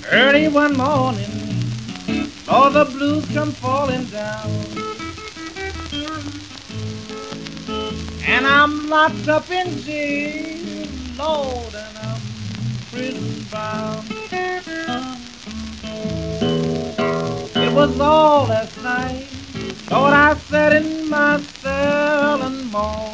Early one morning, all the blues come falling down, and I'm locked up in jail, Lord, and I'm prison bound. It was all last night, Lord, I sat in my cell and moaned.